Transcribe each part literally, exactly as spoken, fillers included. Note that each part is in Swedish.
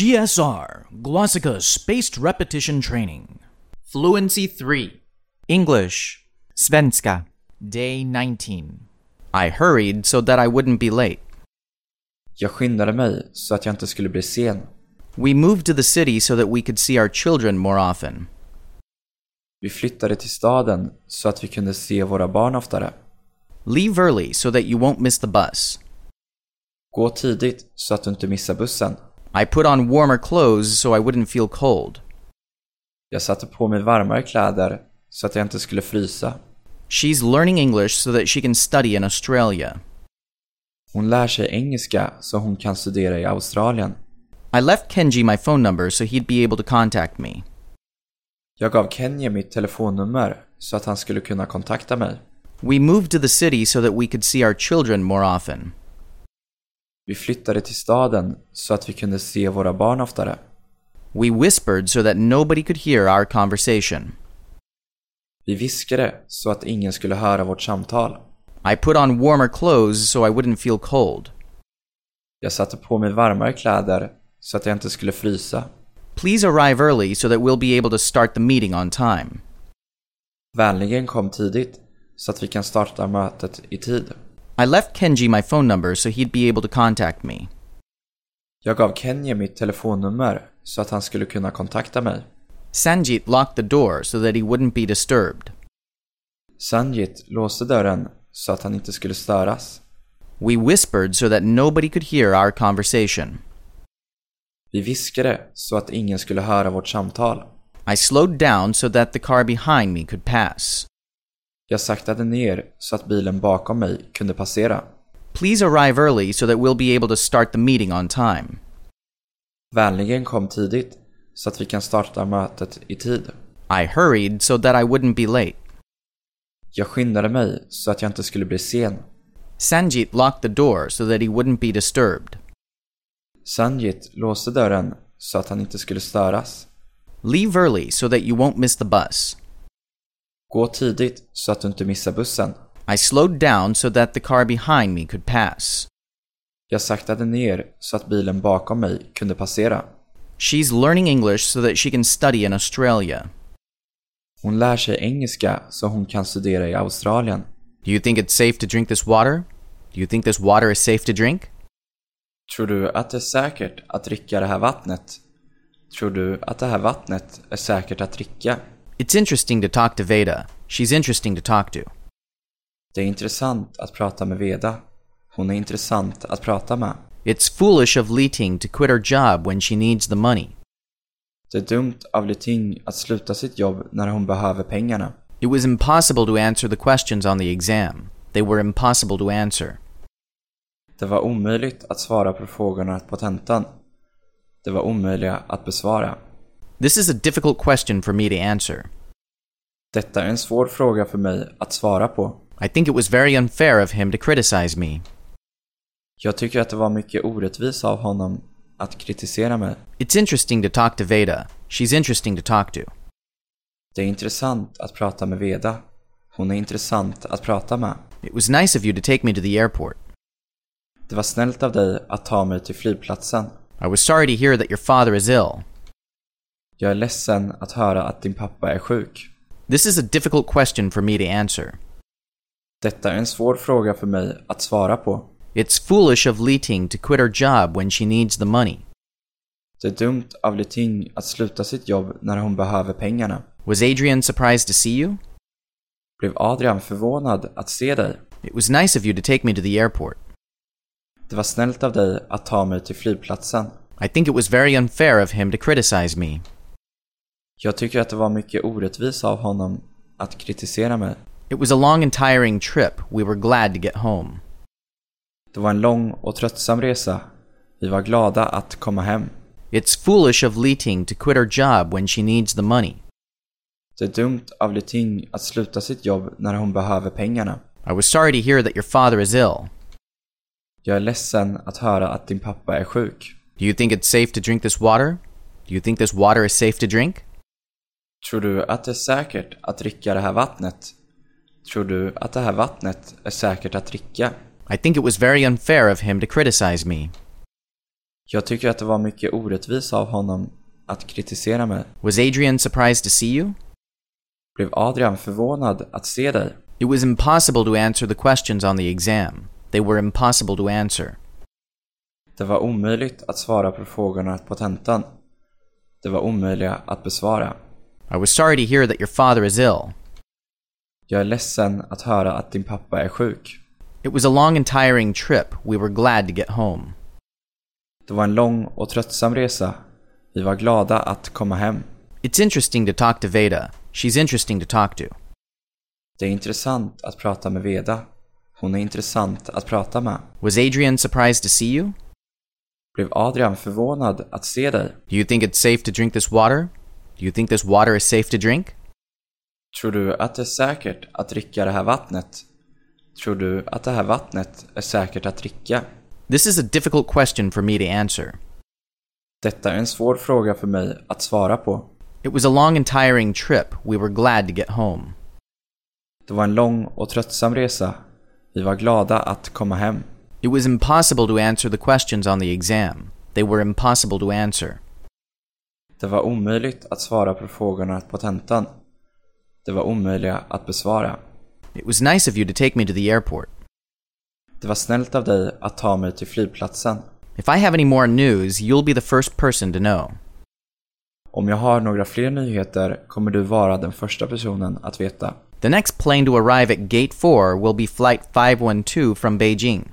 G S R, Glossika Spaced Repetition Training. Fluency three. English. Svenska. Day nineteen. I hurried so that I wouldn't be late. Jag skyndade mig så att jag inte skulle bli sen. We moved to the city so that we could see our children more often. Vi flyttade till staden så att vi kunde se våra barn oftare. Leave early so that you won't miss the bus. Gå tidigt så att du inte missar bussen. I put on warmer clothes so I wouldn't feel cold. Jag satte på mig varmare kläder så att jag inte skulle frysa. She's learning English so that she can study in Australia. Hon lär sig engelska så hon kan studera i Australien. I left Kenji my phone number so he'd be able to contact me. Jag gav Kenji mitt telefonnummer så att han skulle kunna kontakta mig. We moved to the city so that we could see our children more often. Vi flyttade till staden så att vi kunde se våra barn oftare. We whispered so that nobody could hear our conversation. Vi viskade så att ingen skulle höra vårt samtal. I put on warmer clothes so I wouldn't feel cold. Jag satte på mig varmare kläder så att jag inte skulle frysa. Please arrive early so that we'll be able to start the meeting on time. Vänligen kom tidigt så att vi kan starta mötet i tid. I left Kenji my phone number so he'd be able to contact me. Jag gav Kenji mitt telefonnummer så att han skulle kunna kontakta mig. Sanjit locked the door so that he wouldn't be disturbed. Sanjit låste dörren så att han inte skulle störas. We whispered so that nobody could hear our conversation. Vi viskade så att ingen skulle höra vårt samtal. I slowed down so that the car behind me could pass. Jag saktade ner så att bilen bakom mig kunde passera. Please arrive early so that we'll be able to start the meeting on time. Vänligen kom tidigt så att vi kan starta mötet i tid. I hurried so that I wouldn't be late. Jag skyndade mig så att jag inte skulle bli sen. Sanjit locked the door so that he wouldn't be disturbed. Sanjit låste dörren så att han inte skulle störas. Leave early so that you won't miss the bus. Gå tidigt så att du inte missar bussen. I slowed down so that the car behind me could pass. Jag saktade ner så att bilen bakom mig kunde passera. She's learning English so that she can study in Australia. Hon lär sig engelska så hon kan studera i Australien. Do you think it's safe to drink this water? Do you think this water is safe to drink? Tror du att det är säkert att dricka det här vattnet? Tror du att det här vattnet är säkert att dricka? It's interesting to talk to Veda. She's interesting to talk to. Det är intressant att prata med Veda. Hon är intressant att prata med. It's foolish of Li Ting to quit her job when she needs the money. Det är dumt av Li Ting att sluta sitt jobb när hon behöver pengarna. It was impossible to answer the questions on the exam. They were impossible to answer. Det var omöjligt att svara på frågorna på tentan. Det var omöjliga att besvara. This is a difficult question for me to answer. Detta är en svår fråga för mig att svara på. I think it was very unfair of him to criticize me. Jag tycker att det var mycket orättvist av honom att kritisera mig. It's interesting to talk to Veda. She's interesting to talk to. Det är intressant att prata med Veda. Hon är intressant att prata med. It was nice of you to take me to the airport. Det var snällt av dig att ta mig till flygplatsen. I was sorry to hear that your father is ill. Jag är ledsen att höra att din pappa är sjuk. This is a difficult question for me to answer. Detta är en svår fråga för mig att svara på. It's foolish of Li Ting to quit her job when she needs the money. Det är dumt av Li Ting att sluta sitt jobb när hon behöver pengarna. Was Adrian surprised to see you? Blev Adrian förvånad att se dig? It was nice of you to take me to the airport. Det var snällt av dig att ta mig till flygplatsen. I think it was very unfair of him to criticize me. Jag tycker att det var mycket orättvist av honom att kritisera mig. It was a long and tiring trip. We were glad to get home. Det var en lång och tröttsam resa. Vi var glada att komma hem. It's foolish of Li Ting to quit her job when she needs the money. Det är dumt av Li Ting att sluta sitt jobb när hon behöver pengarna. I was sorry to hear that your father is ill. Jag är ledsen att höra att din pappa är sjuk. Do you think it's safe to drink this water? Do you think this water is safe to drink? Tror du att det är säkert att dricka det här vattnet? Tror du att det här vattnet är säkert att dricka? I think it was very unfair of him to criticize me. Jag tycker att det var mycket orättvist av honom att kritisera mig. Was Adrian surprised to see you? Blev Adrian förvånad att se dig? It was impossible to answer the questions on the exam. They were impossible to answer. Det var omöjligt att svara på frågorna på tentan. Det var omöjliga att besvara. I was sorry to hear that your father is ill. Jag är ledsen att höra att din pappa är sjuk. It was a long and tiring trip. We were glad to get home. Det var en lång och tröttsam resa. Vi var glada att komma hem. It's interesting to talk to Veda. She's interesting to talk to. Det är intressant att prata med Veda. Hon är intressant att prata med. Was Adrian surprised to see you? Blev Adrian förvånad att se dig? Do you think it's safe to drink this water? Do you think this water is safe to drink? Tror du att det är säkert att dricka det här vattnet? Tror du att det här vattnet är säkert att dricka? This is a difficult question for me to answer. Detta är en svår fråga för mig att svara på. It was a long and tiring trip. We were glad to get home. Det var en lång och tröttsam resa. Vi var glada att komma hem. It was impossible to answer the questions on the exam. They were impossible to answer. Det var omöjligt att svara på frågorna på tentan. Det var omöjliga att besvara. It was nice of you to take me to the airport. Det var snällt av dig att ta mig till flygplatsen. If I have any more news, you'll be the first person to know. Om jag har några fler nyheter kommer du vara den första personen att veta. The next plane to arrive at Gate four will be Flight five one two from Beijing.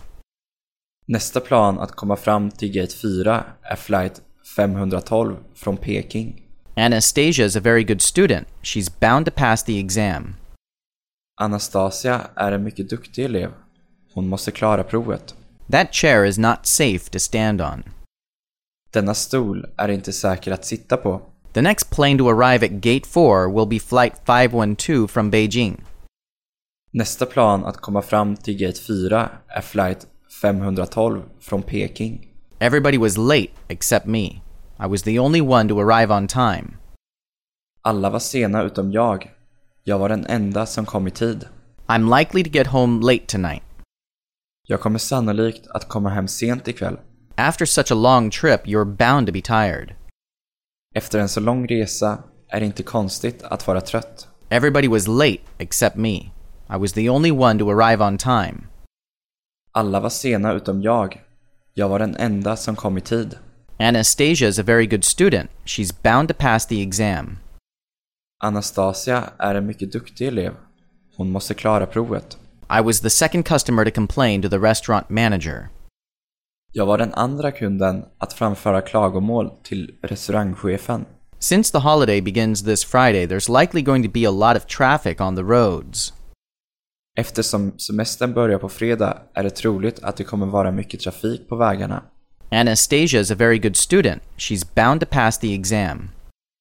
Nästa plan att komma fram till Gate fyra är Flight fem ett två från Peking. Anastasia is a very good student. She's bound to pass the exam. Anastasia är en mycket duktig elev. Hon måste klara provet. That chair is not safe to stand on. Denna stol är inte säker att sitta på. The next plane to arrive at Gate four will be Flight five one two from Beijing. Nästa plan att komma fram till Gate fyra är Flight fem ett två från Peking. Everybody was late except me. I was the only one to arrive on time. Alla var sena utom jag. Jag var den enda som kom i tid. I'm likely to get home late tonight. Jag kommer sannolikt att komma hem sent ikväll. After such a long trip, you're bound to be tired. Efter en så lång resa är det inte konstigt att vara trött. Everybody was late except me. I was the only one to arrive on time. Alla var sena utom jag. Jag var den enda som kom i tid. Anastasia is a very good student. She's bound to pass the exam. Anastasia är en mycket duktig elev. Hon måste klara provet. I was the second customer to complain to the restaurant manager. Jag var den andra kunden att framföra klagomål till restaurangchefen. Since the holiday begins this Friday, there's likely going to be a lot of traffic on the roads. Eftersom semestern börjar på fredag är det troligt att det kommer vara mycket trafik på vägarna. Anastasia is a very good student. She's bound to pass the exam.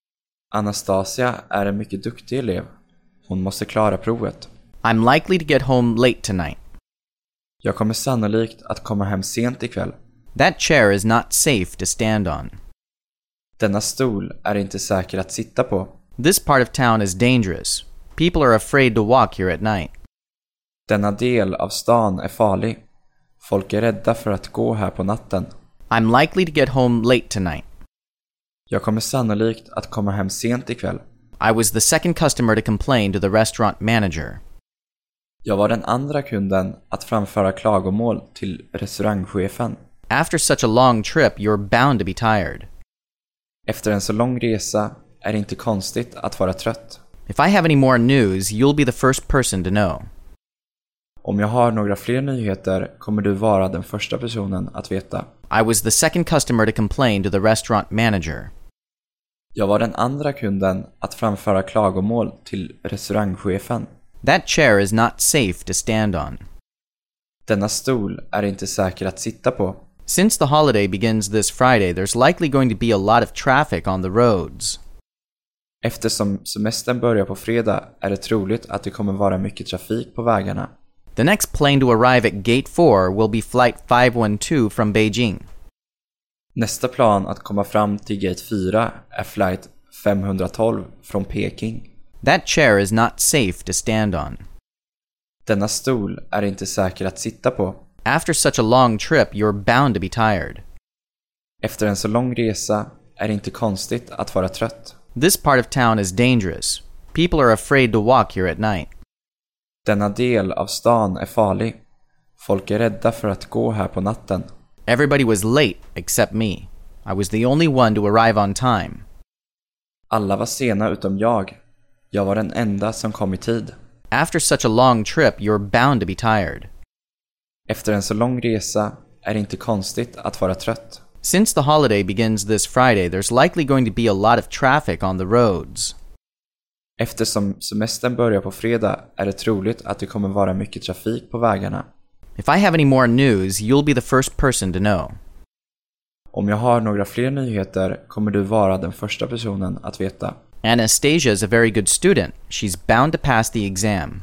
Anastasia är en mycket duktig elev. Hon måste klara provet. I'm likely to get home late tonight. Jag kommer sannolikt att komma hem sent ikväll. That chair is not safe to stand on. Denna stol är inte säker att sitta på. This part of town is dangerous. People are afraid to walk here at night. Denna del av stan är farlig. Folk är rädda för att gå här på natten. I'm likely to get home late tonight. Jag kommer sannolikt att komma hem sent ikväll. I was the second customer to complain to the restaurant manager. Jag var den andra kunden att framföra klagomål till restaurangchefen. After such a long trip, you're bound to be tired. Efter en så lång resa är det inte konstigt att vara trött. If I have any more news, you'll be the first person to know. Om jag har några fler nyheter kommer du vara den första personen att veta. I was the second customer to complain to the restaurant manager. Jag var den andra kunden att framföra klagomål till restaurangchefen. That chair is not safe to stand on. Denna stol är inte säker att sitta på. Since the holiday begins this Friday, there's likely going to be a lot of traffic on the roads. Eftersom semestern börjar på fredag är det troligt att det kommer vara mycket trafik på vägarna. The next plane to arrive at Gate four will be Flight five one two from Beijing. Nästa plan att komma fram till Gate fyra är Flight fem ett två från Peking. That chair is not safe to stand on. Denna stol är inte säker att sitta på. After such a long trip, you're bound to be tired. Efter en så lång resa är det inte konstigt att vara trött. This part of town is dangerous. People are afraid to walk here at night. Denna del av stan är farlig. Folk är rädda för att gå här på natten. Everybody was late except me. I was the only one to arrive on time. Alla var sena utom jag. Jag var den enda som kom i tid. After such a long trip, you're bound to be tired. Efter en så lång resa är det inte konstigt att vara trött. Since the holiday begins this Friday, there's likely going to be a lot of traffic on the roads. Eftersom semestern börjar på fredag är det troligt att det kommer vara mycket trafik på vägarna. If I have any more news, you'll be the first person to know. Om jag har några fler nyheter kommer du vara den första personen att veta. Anastasia is a very good student. She's bound to pass the exam.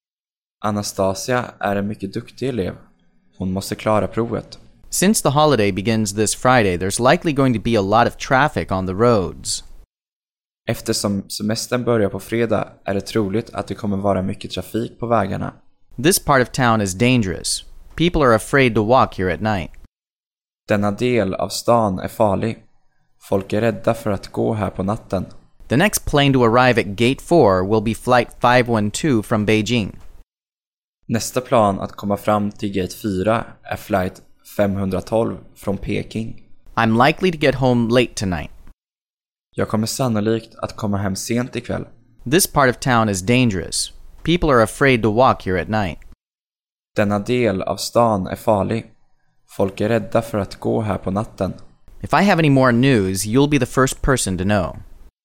Anastasia är en mycket duktig elev. Hon måste klara provet. Since the holiday begins this Friday, there's likely going to be a lot of traffic on the roads. Eftersom semestern börjar på fredag är det troligt att det kommer vara mycket trafik på vägarna. This part of town is dangerous. People are afraid to walk here at night. Denna del av stan är farlig. Folk är rädda för att gå här på natten. The next plane to arrive at Gate four will be Flight five one two from Beijing. Nästa plan att komma fram till Gate fyra är Flight femhundratolv från Peking. I'm likely to get home late tonight. Jag kommer sannolikt att komma hem sent ikväll. This part of town is dangerous. People are afraid to walk here at night. Denna del av stan är farlig. Folk är rädda för att gå här på natten. If I have any more news, you'll be the first person to know.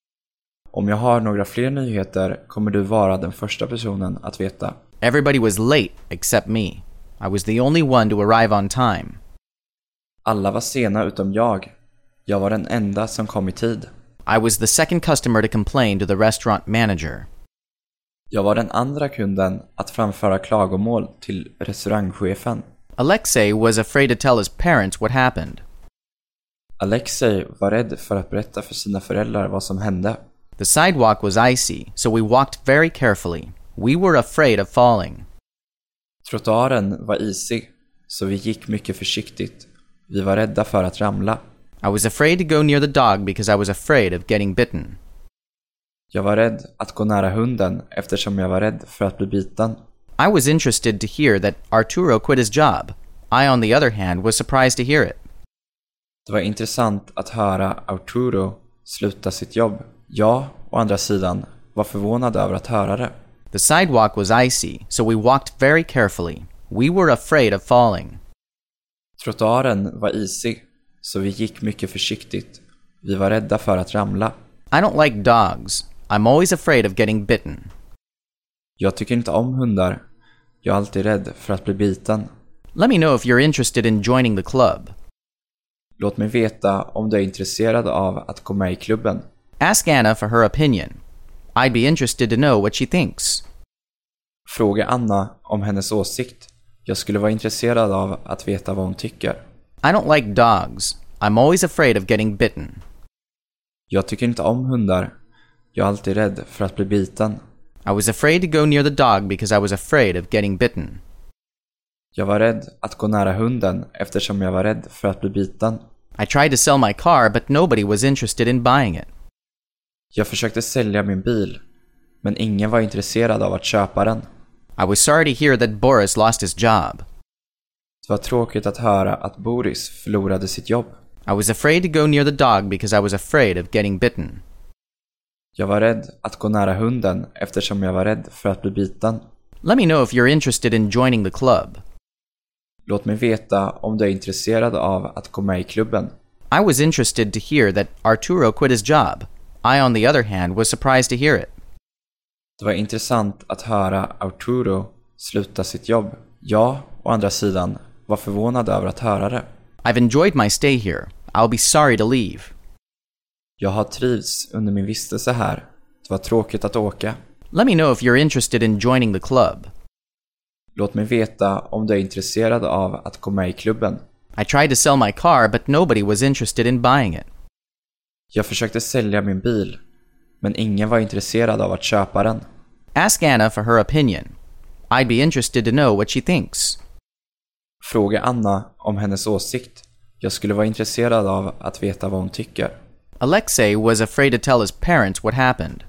Om jag har några fler nyheter kommer du vara den första personen att veta. Everybody was late except me. I was the only one to arrive on time. Alla var sena utom jag. Jag var den enda som kom i tid. I was the second customer to complain to the restaurant manager. Jag var den andra kunden att framföra klagomål till restaurangchefen. Alexei was afraid to tell his parents what happened. Alexei var rädd för att berätta för sina föräldrar vad som hände. The sidewalk was icy, so we walked very carefully. We were afraid of falling. Trottoaren var isig, så vi gick mycket försiktigt. Vi var rädda för att ramla. I was afraid to go near the dog because I was afraid of getting bitten. Jag var rädd att gå nära hunden eftersom jag var rädd för att bli biten. I was interested to hear that Arturo quit his job. I, on the other hand, was surprised to hear it. Det var intressant att höra Arturo sluta sitt jobb. Jag, å andra sidan, var förvånad över att höra det. The sidewalk was icy, so we walked very carefully. We were afraid of falling. Trottoaren var isig, så vi gick mycket försiktigt. Vi var rädda för att ramla. I don't like dogs. I'm always afraid of getting bitten. Jag tycker inte om hundar. Jag är alltid rädd för att bli biten. Let me know if you're interested in joining the club. Låt mig veta om du är intresserad av att gå med i klubben. Ask Anna for her opinion. I'd be interested to know what she thinks. Fråga Anna om hennes åsikt. Jag skulle vara intresserad av att veta vad hon tycker. I don't like dogs. I'm always afraid of getting bitten. Jag tycker inte om hundar. Jag är alltid rädd för att bli biten. I was afraid to go near the dog because I was afraid of getting bitten. Jag var rädd att gå nära hunden eftersom jag var rädd för att bli biten. I tried to sell my car, but nobody was interested in buying it. Jag försökte sälja min bil, men ingen var intresserad av att köpa den. I was sorry to hear that Boris lost his job. Det var tråkigt att höra att Boris förlorade sitt jobb. I was afraid to go near the dog because I was afraid of getting bitten. Jag var rädd att gå nära hunden eftersom jag var rädd för att bli biten. Let me know if you're interested in joining the club. Låt mig veta om du är intresserad av att gå med i klubben. I was interested to hear that Arturo quit his job. I, on the other hand, was surprised to hear it. Det var intressant att höra Arturo sluta sitt jobb. Jag, å andra sidan, var förvånad över att höra det. I've enjoyed my stay here. I'll be sorry to leave. Jag har trivts under min vistelse här. Det var tråkigt att åka. Let me know if you're interested in joining the club. Låt mig veta om du är intresserad av att gå med i klubben. I tried to sell my car, but nobody was interested in buying it. Jag försökte sälja min bil, men ingen var intresserad av att köpa den. Ask Anna for her opinion. I'd be interested to know what she thinks. Fråga Anna om hennes åsikt. Jag skulle vara intresserad av att veta vad hon tycker. Alexei was afraid to tell his parents what happened.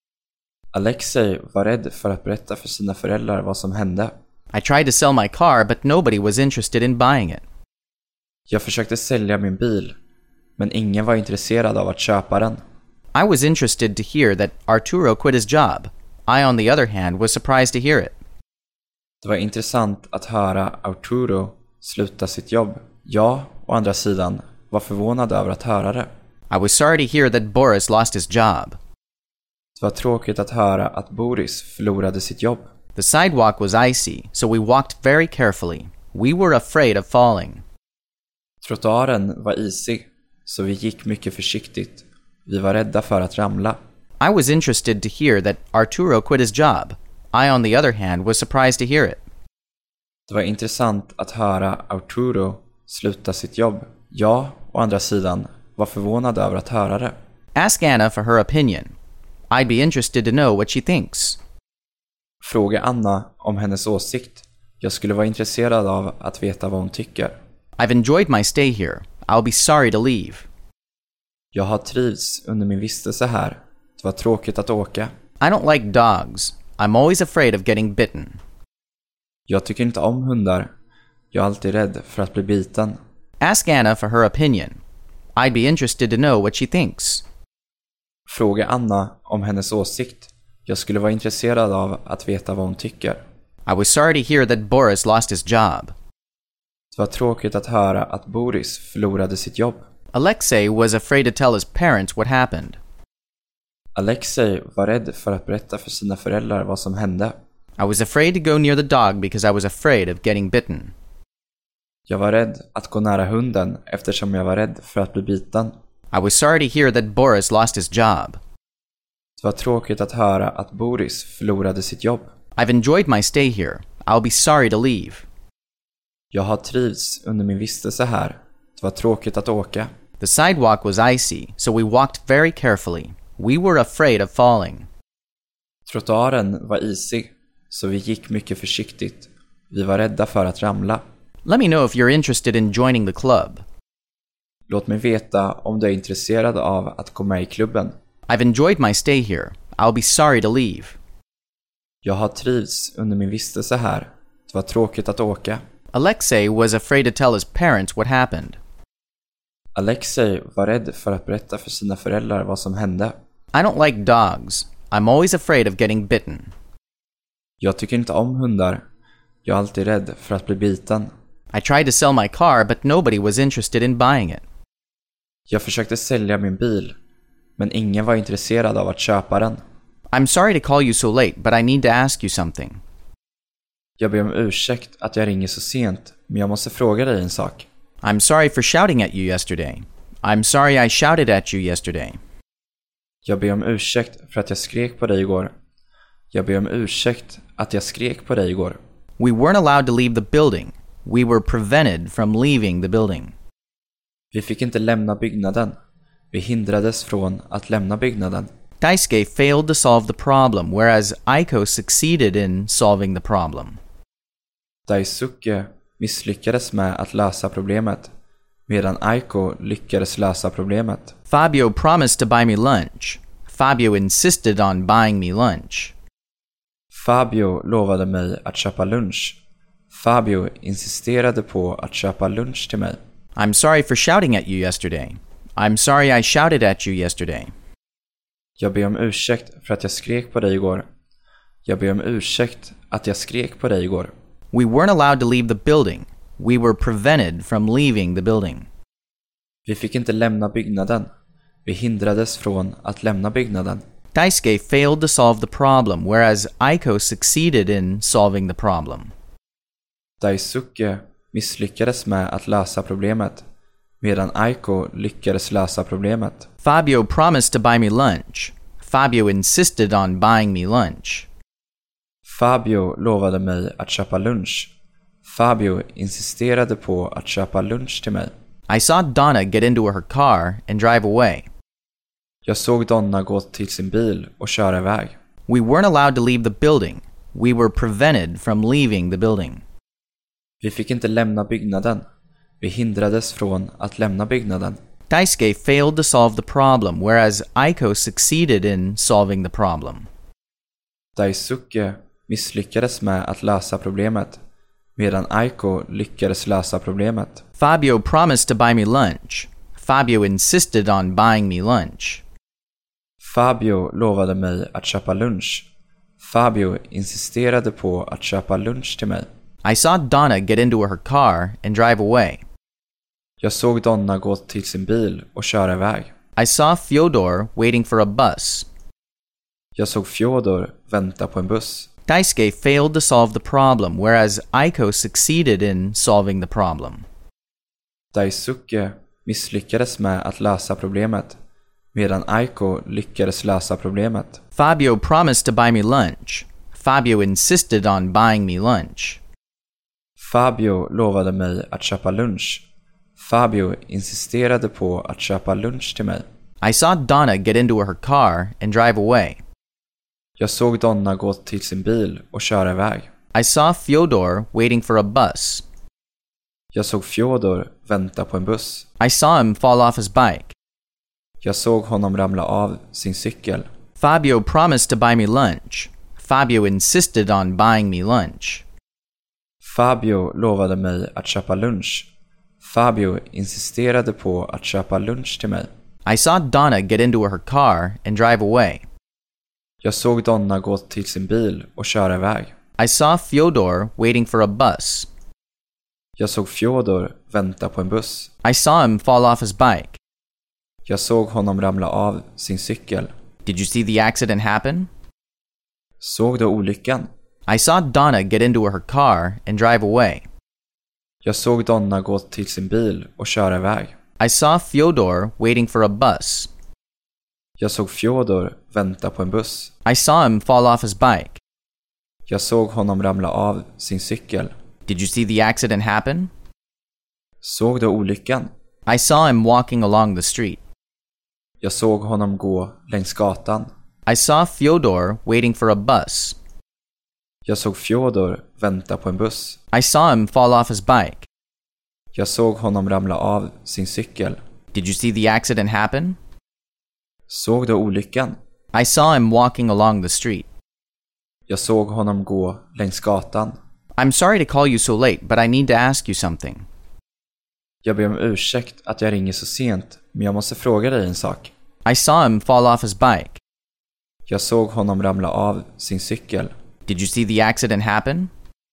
Alexei var rädd för att berätta för sina föräldrar vad som hände. I tried to sell my car, but nobody was interested in buying it. Jag försökte sälja min bil, men ingen var intresserad av att köpa den. I was interested to hear that Arturo quit his job. I, on the other hand, was surprised to hear it. Det var intressant att höra Arturo sluta sitt jobb. Jag, å andra sidan, var förvånad över att höra det. I was sorry to hear that Boris lost his job. Det var tråkigt att höra att Boris förlorade sitt jobb. The sidewalk was icy, so we walked very carefully. We were afraid of falling. Trottoaren var isig, så vi gick mycket försiktigt. Vi var rädda för att ramla. I was interested to hear that Arturo quit his job. I, on the other hand, was surprised to hear it. Det var intressant att höra Arturo sluta sitt jobb. Jag, å andra sidan, var förvånad över att höra det. Ask Anna for her opinion. I'd be interested to know what she thinks. Fråga Anna om hennes åsikt. Jag skulle vara intresserad av att veta vad hon tycker. I've enjoyed my stay here. I'll be sorry to leave. Jag har trivts under min vistelse här. Det var tråkigt att åka. I don't like dogs. I'm always afraid of getting bitten. Jag tycker inte om hundar. Jag är alltid rädd för att bli biten. Ask Anna for her opinion. I'd be interested to know what she thinks. Fråga Anna om hennes åsikt. Jag skulle vara intresserad av att veta vad hon tycker. I was sorry to hear that Boris lost his job. Det var tråkigt att höra att Boris förlorade sitt jobb. Alexei was afraid to tell his parents what happened. Alexei var rädd för att berätta för sina föräldrar vad som hände. I was afraid to go near the dog because I was afraid of getting bitten. Jag var rädd att gå nära hunden eftersom jag var rädd för att bli biten. I was sorry to hear that Boris lost his job. Det var tråkigt att höra att Boris förlorade sitt jobb. I've enjoyed my stay here. I'll be sorry to leave. Jag har trivts under min vistelse här. Det var tråkigt att åka. The sidewalk was icy, so we walked very carefully. We were afraid of falling. Trottoaren var isig, så vi gick mycket försiktigt. Vi var rädda för att ramla. Let me know if you're interested in joining the club. Låt mig veta om du är intresserad av att komma med i klubben. I've enjoyed my stay here. I'll be sorry to leave. Jag har trivts under min vistelse här. Det var tråkigt att åka. Alexei was afraid to tell his parents what happened. Alexei var rädd för att berätta för sina föräldrar vad som hände. I don't like dogs. I'm always afraid of getting bitten. Jag tycker inte om hundar. Jag är alltid rädd för att bli biten. I tried to sell my car, but nobody was interested in buying it. Jag försökte sälja min bil, men ingen var intresserad av att köpa den. I'm sorry to call you so late, but I need to ask you something. Jag ber om ursäkt att jag ringer så sent, men jag måste fråga dig en sak. I'm sorry for shouting at you yesterday. I'm sorry I shouted at you yesterday. Jag ber om ursäkt för att jag skrek på dig igår. Jag ber om ursäkt att jag skrek på dig igår. We weren't allowed to leave the building. We were prevented from leaving the building. Vi fick inte lämna byggnaden. Vi hindrades från att lämna byggnaden. Daisuke failed to solve the problem, whereas Aiko succeeded in solving the problem. Daisuke misslyckades med att lösa problemet, medan Aiko lyckades lösa problemet. Fabio promised to buy me lunch. Fabio insisted on buying me lunch. Fabio lovade mig att köpa lunch. Fabio insisterade på att köpa lunch till mig. I'm sorry for shouting at you yesterday. I'm sorry I shouted at you yesterday. Jag ber om ursäkt för att jag skrek på dig igår. Jag ber om ursäkt att jag skrek på dig igår. We weren't allowed to leave the building. We were prevented from leaving the building. Vi fick inte lämna byggnaden. Vi hindrades från att lämna byggnaden. Daisuke failed to solve the problem, whereas Aiko succeeded in solving the problem. Daisuke misslyckades med att lösa problemet, medan Aiko lyckades lösa problemet. Fabio promised to buy me lunch. Fabio insisted on buying me lunch. Fabio lovade mig att köpa lunch. Fabio insisterade på att köpa lunch till mig. I saw Donna get into her car and drive away. Jag såg Donna gå till sin bil och köra iväg. We weren't allowed to leave the building. We were prevented from leaving the building. Vi fick inte lämna byggnaden. Vi hindrades från att lämna byggnaden. Daisuke failed to solve the problem, whereas Aiko succeeded in solving the problem. Daisuke misslyckades med att lösa problemet, medan Aiko lyckades lösa problemet. Fabio promised to buy me lunch. Fabio insisted on buying me lunch. Fabio lovade mig att köpa lunch. Fabio insisterade på att köpa lunch till mig. I saw Donna get into her car and drive away. Jag såg Donna gå till sin bil och köra iväg. I saw Fyodor waiting for a bus. Jag såg Fyodor vänta på en buss. Daisuke failed to solve the problem, whereas Aiko succeeded in solving the problem. Daisuke misslyckades med att lösa problemet, medan Aiko lyckades lösa problemet. Fabio promised to buy me lunch. Fabio insisted on buying me lunch. Fabio lovade mig att köpa lunch. Fabio insisterade på att köpa lunch till mig. I saw Donna get into her car and drive away. Jag såg Donna gå till sin bil och köra iväg. I saw Fyodor waiting for a bus. Jag såg Fyodor vänta på en buss. I saw him fall off his bike. Jag såg honom ramla av sin cykel. Fabio promised to buy me lunch. Fabio insisted on buying me lunch. Fabio lovade mig att köpa lunch. Fabio insisterade på att köpa lunch till mig. I saw Donna get into her car and drive away. Jag såg Donna gå till sin bil och köra iväg. I saw Fyodor waiting for a bus. Jag såg Fyodor vänta på en buss. I saw him fall off his bike. Jag såg honom ramla av sin cykel. Did you see the accident happen? Såg du olyckan? I saw Donna get into her car and drive away. Jag såg Donna gå till sin bil och köra iväg. I saw Fyodor waiting for a bus. Jag såg Fyodor vänta på en buss. I saw him fall off his bike. Jag såg honom ramla av sin cykel. Did you see the accident happen? Såg du olyckan? I saw him walking along the street. Jag såg honom gå längs gatan. I saw Fyodor waiting for a bus. Jag såg Fyodor vänta på en buss. I saw him fall off his bike. Jag såg honom ramla av sin cykel. Did you see the accident happen? Såg du olyckan? I saw him walking along the street. Jag såg honom gå längs gatan. I'm sorry to call you so late, but I need to ask you something. Jag ber om ursäkt att jag ringer så sent, men jag måste fråga dig en sak. I saw him fall off his bike. Jag såg honom ramla av sin cykel. Did you see the accident happen?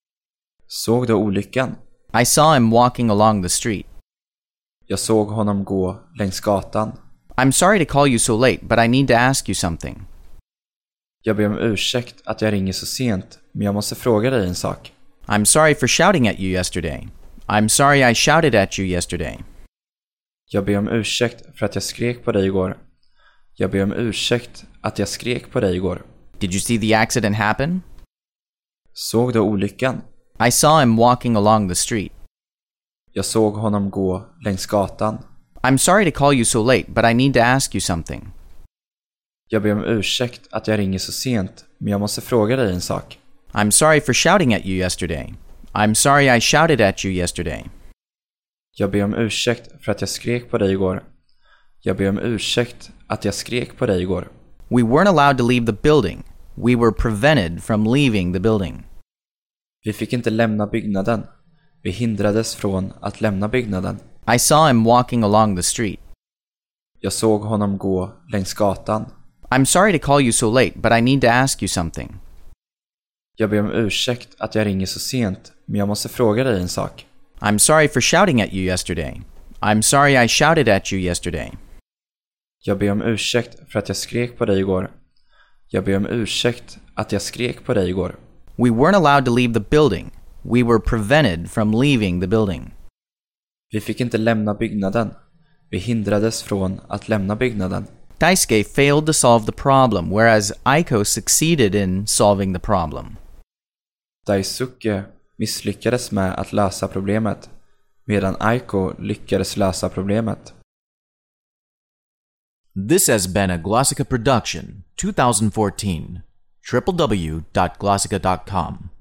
Såg du olyckan? I saw him walking along the street. Jag såg honom gå längs gatan. I'm sorry to call you so late, but I need to ask you something. Jag ber om ursäkt att jag ringer så sent, men jag måste fråga dig en sak. I'm sorry for shouting at you yesterday. I'm sorry I shouted at you yesterday. Jag ber om ursäkt för att jag skrek på dig igår. Jag ber om ursäkt att jag skrek på dig igår. Did you see the accident happen? Såg du olyckan? I saw him walking along the street. Jag såg honom gå längs gatan. I'm sorry to call you so late, but I need to ask you something. Jag ber om ursäkt att jag ringer så sent, men jag måste fråga dig en sak. I'm sorry for shouting at you yesterday. I'm sorry I shouted at you yesterday. Jag ber om ursäkt för att jag skrek på dig igår. Jag ber om ursäkt att jag skrek på dig igår. We weren't allowed to leave the building. We were prevented from leaving the building. Vi fick inte lämna byggnaden. Vi hindrades från att lämna byggnaden. I saw him walking along the street. Jag såg honom gå längs gatan. I'm sorry to call you so late, but I need to ask you something. Jag ber om ursäkt att jag ringer så sent, men jag måste fråga dig en sak. I'm sorry for shouting at you yesterday. I'm sorry I shouted at you yesterday. Jag ber om ursäkt för att jag skrek på dig igår. Jag ber om ursäkt att jag skrek på dig igår. We weren't allowed to leave the building. We were prevented from leaving the building. Vi fick inte lämna byggnaden. Vi hindrades från att lämna byggnaden. Daisuke failed to solve the problem, whereas Aiko succeeded in solving the problem. Daisuke misslyckades med att lösa problemet, medan Aiko lyckades lösa problemet. This has been a Glossica production, twenty fourteen. w w w dot glossica dot com